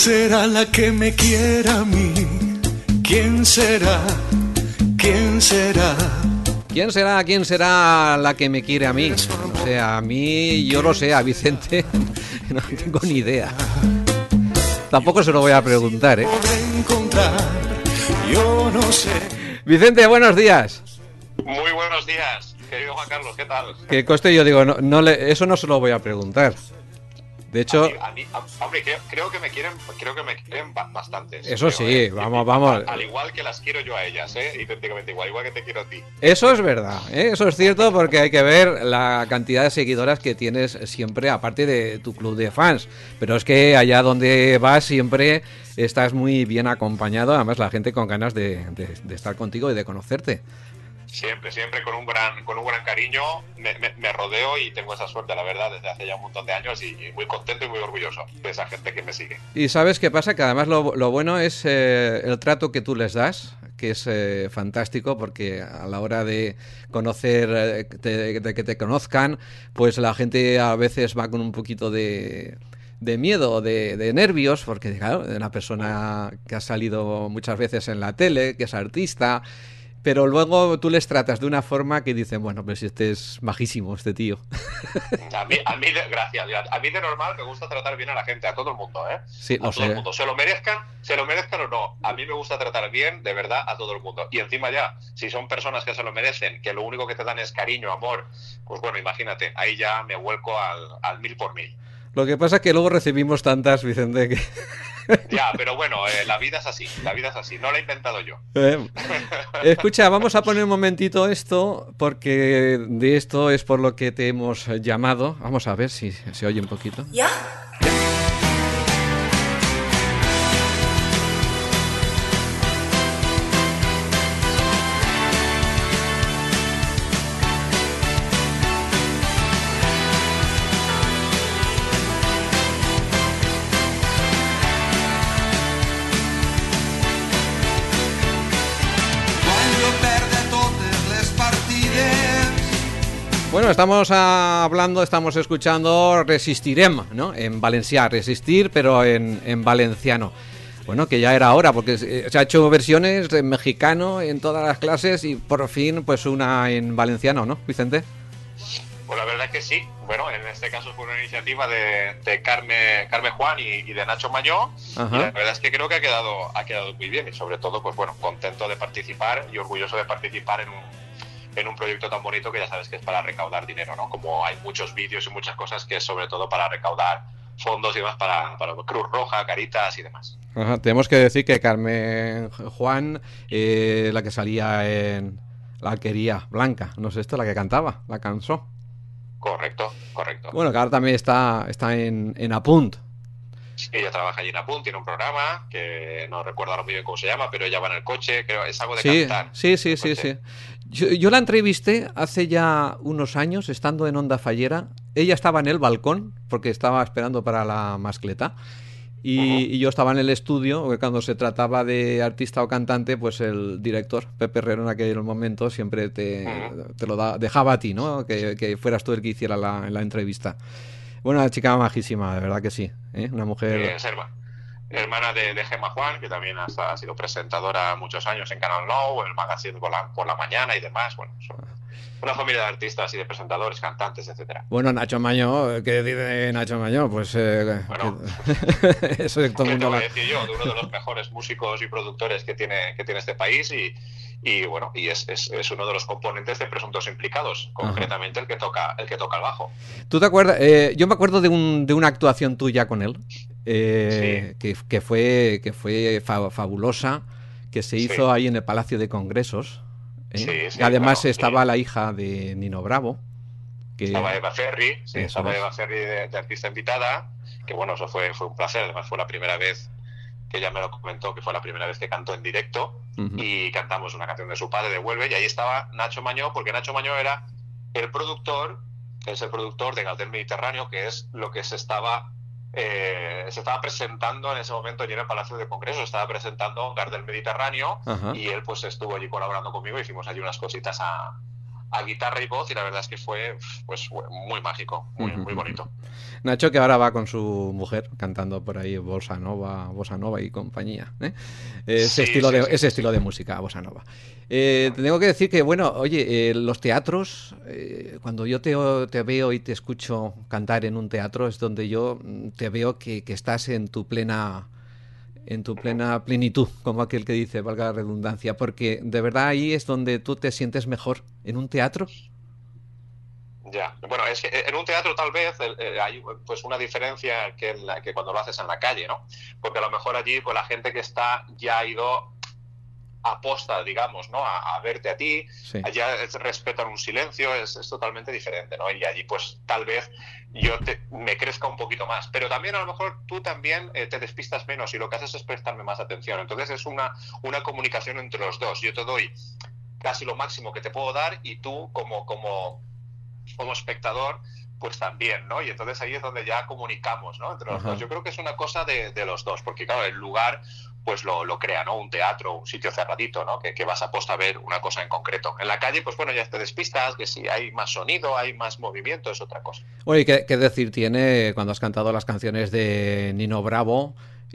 será la que me quiera a mí? ¿Quién será? ¿Quién será? ¿Quién será la que me quiere a mí? O sea, a mí, yo lo sé, a Vicente no tengo ni idea. Tampoco se lo voy a preguntar, ¿eh? Yo no sé. Vicente, buenos días. Muy buenos días, querido Juan Carlos, ¿qué tal? Que coste, yo digo, eso no se lo voy a preguntar. De hecho, hombre, creo que me quieren bastante. Eso sí, vamos. Al igual que las quiero yo a ellas, idénticamente igual que te quiero a ti. Eso es verdad, eso es cierto, porque hay que ver la cantidad de seguidoras que tienes siempre, aparte de tu club de fans. Pero es que allá donde vas siempre estás muy bien acompañado, además la gente con ganas de estar contigo y de conocerte. Siempre con un gran cariño me rodeo y tengo esa suerte, la verdad, desde hace ya un montón de años y muy contento y muy orgulloso de esa gente que me sigue. Y ¿sabes qué pasa? Que además lo bueno es el trato que tú les das, que es fantástico, porque a la hora de conocer, de que te conozcan, pues la gente a veces va con un poquito de miedo, de nervios, porque claro, una persona que ha salido muchas veces en la tele, que es artista, pero luego tú les tratas de una forma que dicen, bueno, pues este es majísimo, este tío. A mí gracias. A mí de normal me gusta tratar bien a la gente, a todo el mundo, ¿eh? Sí, a todo el mundo. Se lo merezcan o no. A mí me gusta tratar bien, de verdad, a todo el mundo. Y encima ya, si son personas que se lo merecen, que lo único que te dan es cariño, amor, pues bueno, imagínate, ahí ya me vuelco al 1000 por 1000. Lo que pasa es que luego recibimos tantas, Vicente, que... Ya, pero bueno, la vida es así, no la he inventado yo. Escucha, vamos a poner un momentito esto, porque de esto es por lo que te hemos llamado. Vamos a ver si se oye un poquito. ¿Ya? Bueno, estamos escuchando Resistirem, ¿no? En valencià, resistir, pero en valenciano. Bueno, que ya era hora, porque se ha hecho versiones en mexicano en todas las clases y por fin, pues una en valenciano, ¿no, Vicente? Pues la verdad es que sí. Bueno, en este caso fue una iniciativa de Carme Juan y de Nacho Mañó. Ajá. Y la verdad es que creo que ha quedado muy bien y sobre todo, pues bueno, contento de participar y orgulloso de participar en un proyecto tan bonito que ya sabes que es para recaudar dinero, ¿no? Como hay muchos vídeos y muchas cosas que es sobre todo para recaudar fondos y demás para Cruz Roja, Caritas y demás. Ajá, tenemos que decir que Carmen Juan, la que salía en La Alquería Blanca, no sé, la que cantaba, la cançó. Correcto. Bueno, que ahora también está en Apunt. Sí, ella trabaja allí en Apunt, tiene un programa que no recuerdo ahora muy bien cómo se llama, pero ella va en el coche, creo, es algo de cantar. Sí. Yo la entrevisté hace ya unos años, estando en Onda Fallera. Ella estaba en el balcón, porque estaba esperando para la mascleta. Y yo estaba en el estudio, porque cuando se trataba de artista o cantante, pues el director, Pepe Herrero, en aquel momento siempre te lo dejaba a ti, ¿no? Que fueras tú el que hiciera la entrevista. Bueno, una chica majísima, de verdad que sí, ¿eh? Una mujer... hermana de Gemma Juan, que también ha sido presentadora muchos años en Canal Nou, en el magazine por la mañana y demás. Bueno, son una familia de artistas y de presentadores, cantantes, etcétera. Bueno, Nacho Mañó, ¿qué dice Nacho Mañó? Pues bueno, eso es todo el mundo. ¿Qué te voy a decir yo? De uno de los mejores músicos y productores que tiene este país y bueno, y es uno de los componentes de Presuntos Implicados, concretamente el que toca el bajo. ¿Tú te acuerdas? Yo me acuerdo de una actuación tuya con él, sí. que fue fabulosa, que se hizo ahí en el Palacio de Congresos. Sí, y además claro, estaba la hija de Nino Bravo. Estaba Eva Ferri, Eva Ferri de artista invitada, que bueno, eso fue un placer, además fue la primera vez que ella me lo comentó, que fue la primera vez que cantó en directo, y cantamos una canción de su padre, de Vuelve, y ahí estaba Nacho Mañó, porque Nacho Mañó era el productor de Gardel Mediterráneo, que es lo que se estaba presentando en ese momento allí en el Palacio de Congresos, estaba presentando Gardel Mediterráneo, y él pues estuvo allí colaborando conmigo, hicimos allí unas cositas a a guitarra y voz, y la verdad es que fue pues muy mágico, muy bonito. Nacho, que ahora va con su mujer cantando por ahí Bossa Nova y compañía, ¿eh? Ese estilo de música, Bossa Nova. Te tengo que decir que, bueno, oye, los teatros, cuando yo te veo y te escucho cantar en un teatro, es donde yo te veo que estás en tu plena plenitud, como aquel que dice, valga la redundancia, porque de verdad ahí es donde tú te sientes mejor, en un teatro. Ya, bueno, es que en un teatro tal vez hay pues una diferencia que cuando lo haces en la calle, ¿no? Porque a lo mejor allí pues la gente que está ya ha ido aposta, digamos, ¿no? A verte a ti, sí. Allá respetan un silencio, es totalmente diferente, ¿no? Y allí pues tal vez me crezca un poquito más, pero también a lo mejor tú también te despistas menos y lo que haces es prestarme más atención, entonces es una comunicación entre los dos. Yo te doy casi lo máximo que te puedo dar y tú como espectador pues también, ¿no? Y entonces ahí es donde ya comunicamos, ¿no? Entre los dos. Yo creo que es una cosa de los dos, porque claro, el lugar pues lo crea, ¿no? Un teatro, un sitio cerradito, ¿no? Que vas a posta a ver una cosa en concreto. En la calle, pues bueno, ya te despistas, que si hay más sonido, hay más movimiento, es otra cosa. Oye, ¿qué decir tiene cuando has cantado las canciones de Nino Bravo?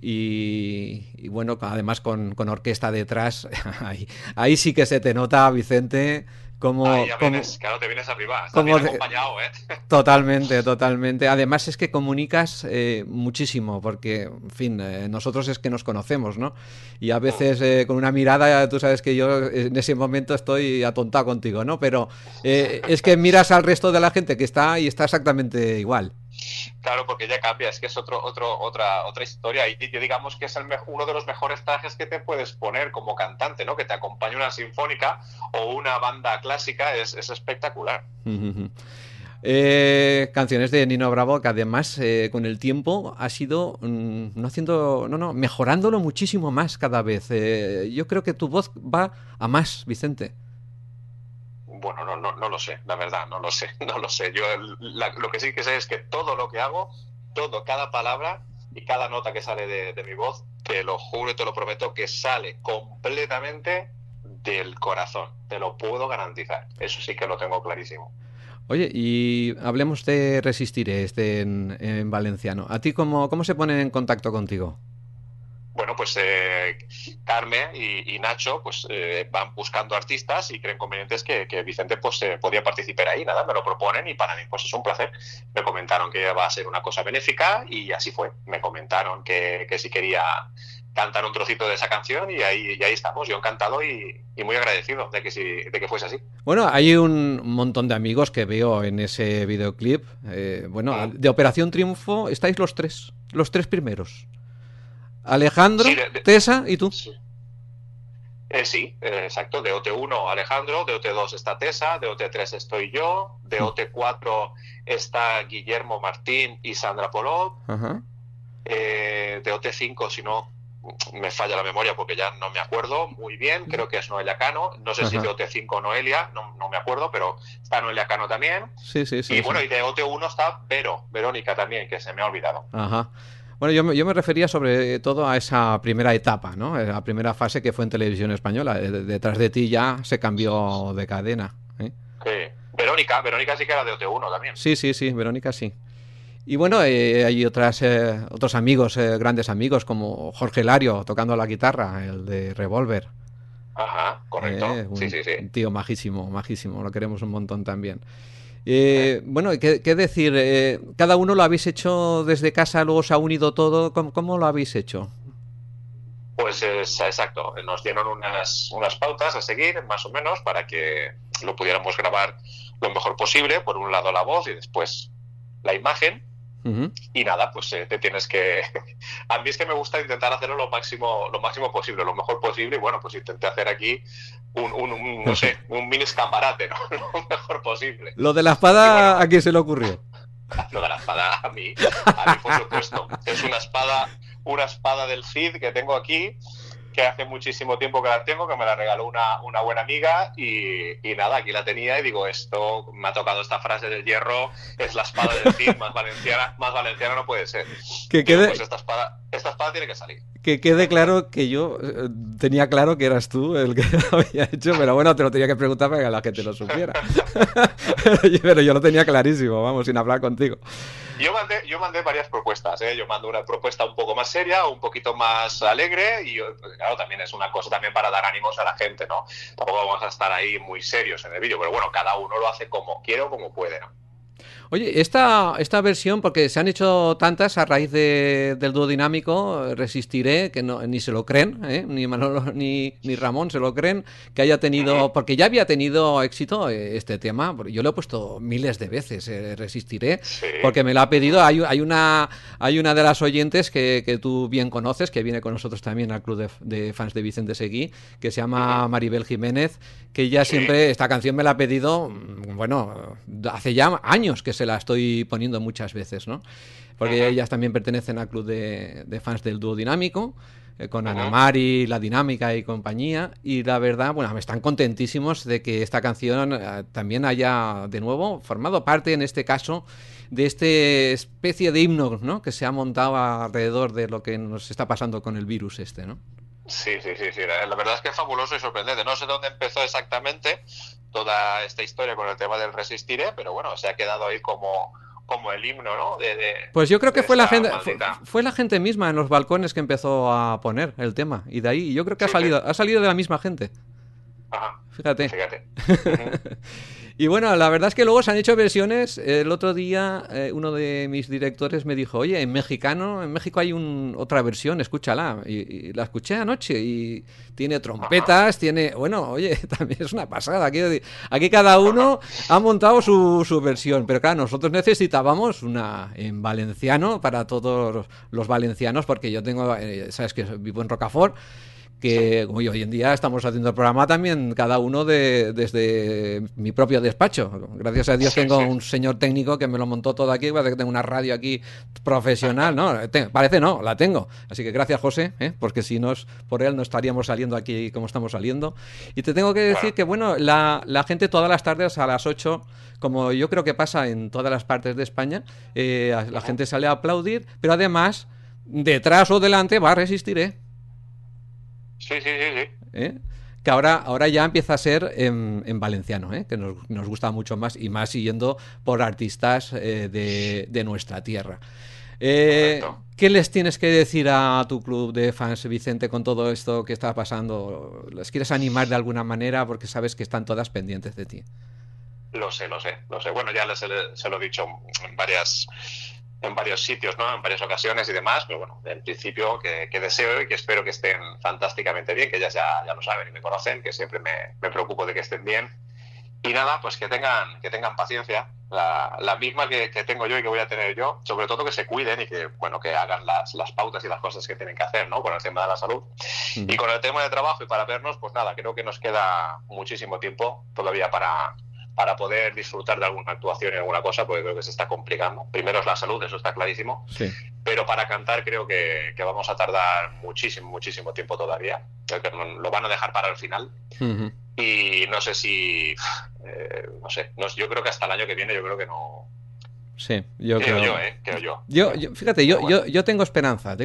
Y bueno, además con orquesta detrás, ahí sí que se te nota, Vicente, claro, te vienes arriba, estás bien acompañado, ¿eh? Totalmente. Además es que comunicas muchísimo, porque, en fin, nosotros es que nos conocemos, ¿no? Y a veces con una mirada, tú sabes que yo en ese momento estoy atontado contigo, ¿no? Pero es que miras al resto de la gente que está y está exactamente igual. Claro, porque ya cambia, es que es otra historia, y yo digamos que es uno de los mejores trajes que te puedes poner como cantante, ¿no? Que te acompañe una sinfónica o una banda clásica, es espectacular. Canciones de Nino Bravo que además con el tiempo ha sido mejorándolo muchísimo más cada vez. Yo creo que tu voz va a más, Vicente. Bueno, no lo sé, la verdad, no lo sé. Yo lo que sí que sé es que todo lo que hago, cada palabra y cada nota que sale de mi voz, te lo juro y te lo prometo que sale completamente del corazón. Te lo puedo garantizar. Eso sí que lo tengo clarísimo. Oye, y hablemos de Resistiré, en valenciano. ¿A ti cómo se ponen en contacto contigo? Bueno, pues Carmen y Nacho pues van buscando artistas y creen convenientes que Vicente pues podía participar ahí. Nada, me lo proponen y para mí pues es un placer. Me comentaron que va a ser una cosa benéfica y así fue. Me comentaron que si quería cantar un trocito de esa canción y ahí estamos. Yo encantado y muy agradecido de que fuese así. Bueno, hay un montón de amigos que veo en ese videoclip. De Operación Triunfo estáis los tres primeros. Alejandro, sí, Tessa y tú. Sí, exacto. De OT1 Alejandro, de OT2 está Tessa, de OT3 estoy yo, de OT4 está Guillermo Martín y Sandra Polov, de OT5, si no me falla la memoria porque ya no me acuerdo muy bien, creo que es Noelia Cano, no sé si de OT5 Noelia, no me acuerdo, pero está Noelia Cano también. Sí. Y bueno, y de OT1 está Verónica también, que se me ha olvidado. Ajá. Bueno, yo me refería sobre todo a esa primera etapa, ¿no? La primera fase que fue en Televisión Española. Detrás de ti ya se cambió de cadena, ¿eh? Sí. Verónica sí que era de OT1 también. Sí, Verónica sí. Y bueno, hay otros amigos, grandes amigos, como Jorge Lario tocando la guitarra, el de Revolver. Ajá, correcto. Sí. Un tío majísimo, lo queremos un montón también. Bueno, ¿qué decir? ¿Cada uno lo habéis hecho desde casa, luego se ha unido todo? ¿Cómo lo habéis hecho? Pues exacto, nos dieron unas pautas a seguir, más o menos, para que lo pudiéramos grabar lo mejor posible. Por un lado la voz y después la imagen. Y nada, pues te tienes que... A mí es que me gusta intentar hacerlo lo máximo posible, lo mejor posible, y bueno, pues intenté hacer aquí un mini escaparate, ¿no? Lo mejor posible. Lo de la espada, bueno, ¿a quién se le ocurrió? Lo de la espada, a mí por supuesto. Es una espada del Cid que tengo aquí, que hace muchísimo tiempo que la tengo, que me la regaló una buena amiga y nada, aquí la tenía y digo, esto me ha tocado esta frase del Hierro, es la espada del Cid, más valenciana no puede ser. Pues esta espada tiene que salir. que quede claro que yo tenía claro que eras tú el que lo había hecho, pero bueno, te lo tenía que preguntar para que la gente lo supiera. Pero yo lo tenía clarísimo, vamos, sin hablar contigo. Yo mandé varias propuestas, ¿eh? Yo mando una propuesta un poco más seria, un poquito más alegre y, claro, también es una cosa también para dar ánimos a la gente, ¿no? Tampoco vamos a estar ahí muy serios en el vídeo, pero bueno, cada uno lo hace como quiere o como puede, ¿no? Oye, esta versión, porque se han hecho tantas a raíz del dúo dinámico, Resistiré, que no, ni se lo creen, ni Manolo ni Ramón se lo creen, que haya tenido, porque ya había tenido éxito este tema, yo lo he puesto miles de veces, Resistiré, sí, porque me lo ha pedido, hay una de las oyentes que tú bien conoces, que viene con nosotros también al club de fans de Vicente Seguí, que se llama Maribel Jiménez, que ella siempre, esta canción me la ha pedido, bueno, hace ya años que se la estoy poniendo muchas veces, ¿no? Porque ellas también pertenecen al club de fans del dúo dinámico, con Ana Mari, La Dinámica y compañía, y la verdad, bueno, están contentísimos de que esta canción también haya de nuevo formado parte, en este caso, de esta especie de himno, ¿no?, que se ha montado alrededor de lo que nos está pasando con el virus este, ¿no? Sí. La verdad es que es fabuloso y sorprendente. No sé dónde empezó exactamente toda esta historia con el tema del Resistiré, pero bueno, se ha quedado ahí como el himno, ¿no? Pues yo creo que fue la gente misma en los balcones que empezó a poner el tema, y de ahí yo creo que ha salido de la misma gente. Ajá. Fíjate. Y bueno, la verdad es que luego se han hecho versiones. El otro día uno de mis directores me dijo, oye, en México hay otra versión, escúchala. Y la escuché anoche y tiene trompetas, tiene... Bueno, oye, también es una pasada. Aquí cada uno ha montado su versión. Pero claro, nosotros necesitábamos una en valenciano para todos los valencianos, porque yo tengo, sabes que vivo en Rocafort, que hoy en día estamos haciendo el programa también cada uno desde mi propio despacho. Gracias a Dios tengo un señor técnico que me lo montó todo aquí, parece que tengo una radio aquí profesional, ¿no? Parece no, la tengo. Así que gracias, José, porque si no es por él no estaríamos saliendo aquí como estamos saliendo. Y te tengo que decir que, bueno, la gente todas las tardes a las 8, como yo creo que pasa en todas las partes de España, la gente sale a aplaudir, pero además, detrás o delante va a Resistiré. Sí. Que ahora ya empieza a ser en valenciano, que nos gusta mucho más, y más siguiendo por artistas de nuestra tierra. ¿Qué les tienes que decir a tu club de fans, Vicente, con todo esto que está pasando? ¿Les quieres animar de alguna manera? Porque sabes que están todas pendientes de ti. Lo sé. Bueno, ya se lo he dicho en varios sitios, ¿no? En varias ocasiones y demás, pero bueno, en principio que deseo y que espero que estén fantásticamente bien, que ellas ya lo saben y me conocen, que siempre me preocupo de que estén bien. Y nada, pues que tengan paciencia, la misma que tengo yo y que voy a tener yo, sobre todo que se cuiden y que, bueno, que hagan las pautas y las cosas que tienen que hacer, ¿no?, con el tema de la salud. Y con el tema de trabajo y para vernos, pues nada, creo que nos queda muchísimo tiempo todavía para poder disfrutar de alguna actuación y alguna cosa, porque creo que se está complicando. Primero es la salud, eso está clarísimo, pero para cantar creo que vamos a tardar muchísimo tiempo todavía. Creo que lo van a dejar para el final. Y no sé si... yo creo que hasta el año que viene yo creo que no... Sí, creo yo. Fíjate, yo tengo esperanza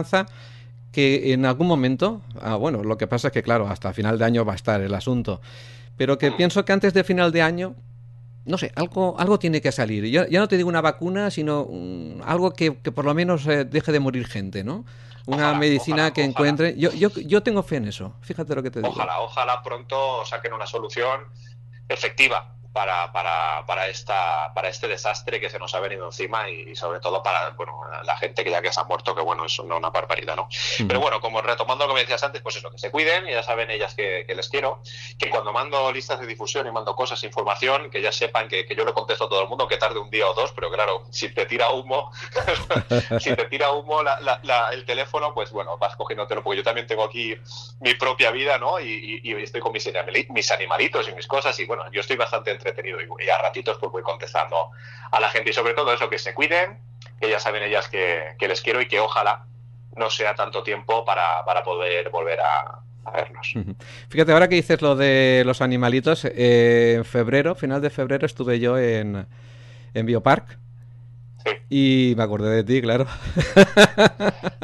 que en algún momento... bueno, lo que pasa es que, claro, hasta final de año va a estar el asunto, pero que pienso que antes de final de año, no sé, algo tiene que salir. Ya no te digo una vacuna, sino algo que por lo menos deje de morir gente, ¿no? Una medicina que encuentre... Yo tengo fe en eso, fíjate lo que te digo. Ojalá pronto saquen una solución efectiva para este desastre que se nos ha venido encima, y sobre todo para la gente que se ha muerto, que bueno, es una barbaridad, ¿no? Pero bueno, como retomando lo que me decías antes, pues eso, que se cuiden, y ya saben ellas que les quiero, que cuando mando listas de difusión y mando cosas, información, que ya sepan que yo le contesto a todo el mundo, que tarde un día o dos, pero claro, si te tira humo el teléfono, pues bueno, vas cogiéndotelo, porque yo también tengo aquí mi propia vida, ¿no? Y estoy con mis animalitos y mis cosas, y bueno, yo estoy bastante entretenido y a ratitos pues voy contestando a la gente, y sobre todo eso, que se cuiden, que ya saben ellas que les quiero, y que ojalá no sea tanto tiempo para poder volver a vernos. Fíjate, ahora que dices lo de los animalitos, en final de febrero estuve yo en Biopark. Y me acordé de ti, claro.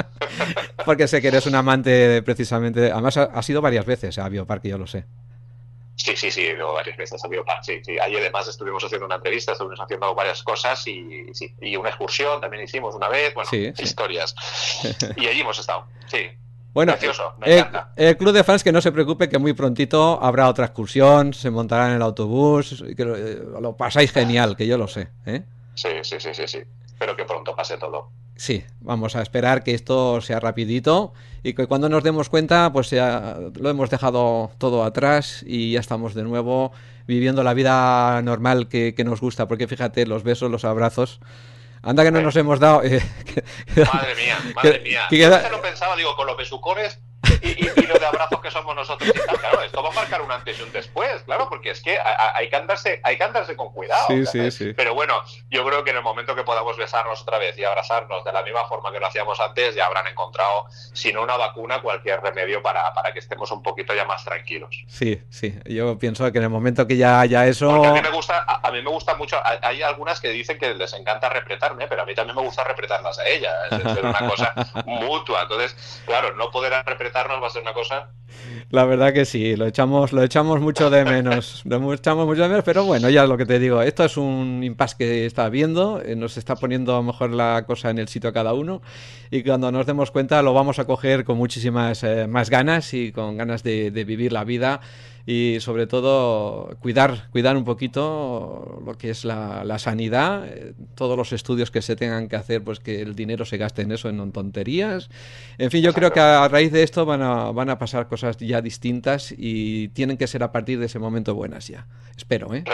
Porque sé que eres un amante precisamente, además ha sido varias veces a Bioparque, yo lo sé. Sí, he ido varias veces a Biopark, sí. Ahí además estuvimos haciendo una entrevista, estuvimos haciendo varias cosas y una excursión también hicimos una vez, bueno, Sí. historias. Y allí hemos estado, sí. Bueno, Precioso, me encanta. el club de fans que no se preocupe que muy prontito habrá otra excursión, se montará en el autobús, que lo pasáis genial, que yo lo sé, ¿eh? Sí. Espero que pronto pase todo. Sí, vamos a esperar que esto sea rapidito y que cuando nos demos cuenta pues ya lo hemos dejado todo atrás y ya estamos de nuevo viviendo la vida normal que nos gusta, porque fíjate, los besos, los abrazos, anda que no nos hemos dado... Madre mía. Yo a veces lo pensaba, digo, con los besucones y lo de abrazos que somos nosotros y tal, claro, esto va a marcar un antes y un después, claro, porque es que hay que andarse con cuidado. Sí. Pero bueno, yo creo que en el momento que podamos besarnos otra vez y abrazarnos de la misma forma que lo hacíamos antes, ya habrán encontrado, si no una vacuna, cualquier remedio para que estemos un poquito ya más tranquilos. Sí, yo pienso que en el momento que ya haya eso... Porque a mí me gusta mucho, hay algunas que dicen que les encanta repretarme, pero a mí también me gusta repretarlas a ellas, es ser una cosa mutua. Entonces, claro, no poder repretarnos va a ser una cosa... La verdad que sí, lo echamos mucho de menos, pero bueno, ya es lo que te digo, esto es un impasse que está habiendo, nos está poniendo mejor la cosa en el sitio a cada uno y cuando nos demos cuenta lo vamos a coger con muchísimas más ganas y con ganas de vivir la vida y sobre todo cuidar un poquito lo que es la sanidad, todos los estudios que se tengan que hacer, pues que el dinero se gaste en eso, en tonterías. En fin, yo creo que a raíz de esto van a pasar cosas ya distintas y tienen que ser a partir de ese momento buenas ya. Espero, ¿eh?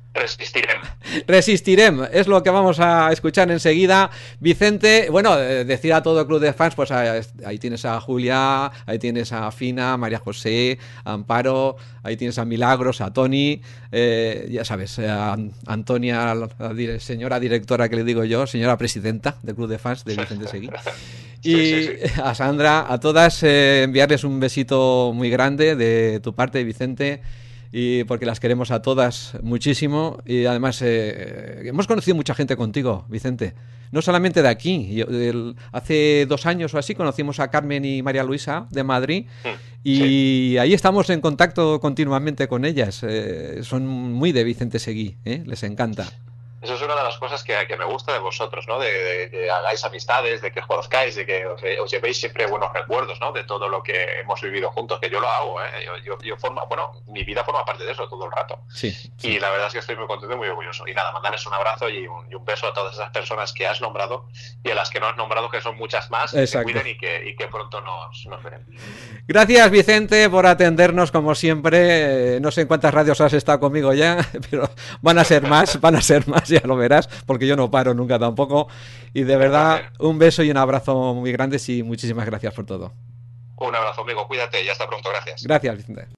Resistirem, es lo que vamos a escuchar enseguida. Vicente, bueno, decir a todo el club de fans, pues ahí tienes a Julia, ahí tienes a Fina, María José, a Amparo, ahí tienes a Milagros, a Tony, ya sabes, a Antonia, la señora directora que le digo yo, señora presidenta del club de fans de Vicente Seguí. Y a Sandra, a todas, enviarles un besito muy grande de tu parte, Vicente, y porque las queremos a todas muchísimo y además hemos conocido mucha gente contigo, Vicente, no solamente de aquí. Hace 2 años o así conocimos a Carmen y María Luisa de Madrid y ahí estamos en contacto continuamente con ellas, son muy de Vicente Seguí, les encanta. Eso es una de las cosas que me gusta de vosotros, ¿no? De que hagáis amistades, de que os conozcáis, de que os llevéis siempre buenos recuerdos, ¿no? De todo lo que hemos vivido juntos, que yo lo hago, ¿eh? Mi vida forma parte de eso todo el rato. Sí. Y la verdad es que estoy muy contento y muy orgulloso. Y nada, mandarles un abrazo y un beso a todas esas personas que has nombrado y a las que no has nombrado, que son muchas más, que se cuiden y que pronto nos veremos. Gracias, Vicente, por atendernos como siempre. No sé en cuántas radios has estado conmigo ya, pero van a ser más, ya lo verás, porque yo no paro nunca tampoco. Y de verdad, un beso y un abrazo muy grandes y muchísimas gracias por todo. Un abrazo, amigo, cuídate y hasta pronto, gracias. Gracias, Vicente.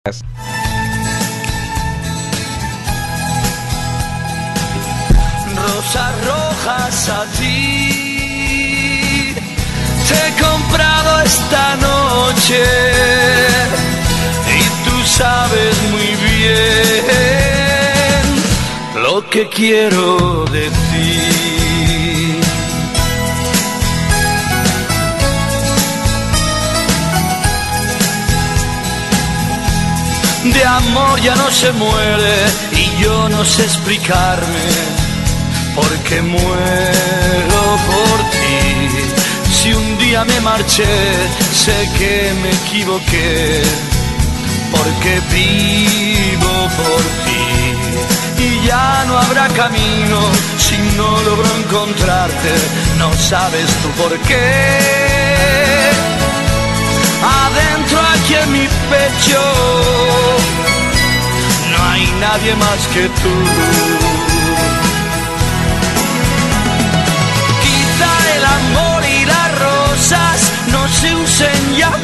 Rosas rojas a ti te he comprado esta noche y tú sabes muy bien lo que quiero de ti. De amor ya no se muere y yo no sé explicarme por qué muero por ti. Si un día me marché, sé que me equivoqué, porque vivo por ti. Y ya no habrá camino si no logro encontrarte, no sabes tú por qué. Adentro aquí en mi pecho no hay nadie más que tú. Quizá el amor y las rosas no se usen ya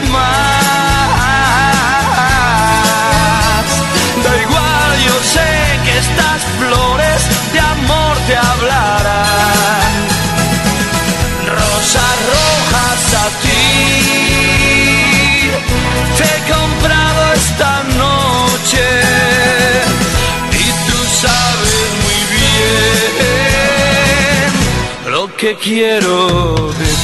más. Da igual, yo sé que estas flores de amor te hablarán. Rosas rojas a ti te he comprado esta noche y tú sabes muy bien lo que quiero de ti.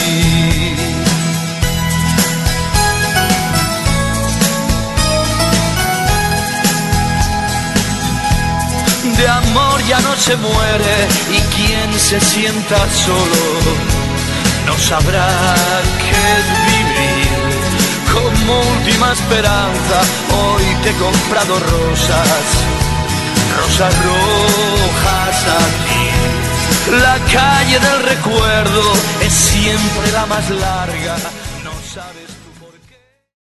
De amor ya no se muere y quien se sienta solo no sabrá qué es vivir. Como última esperanza, hoy te he comprado rosas, rosas rojas a ti. La calle del recuerdo es siempre la más larga, no sabes.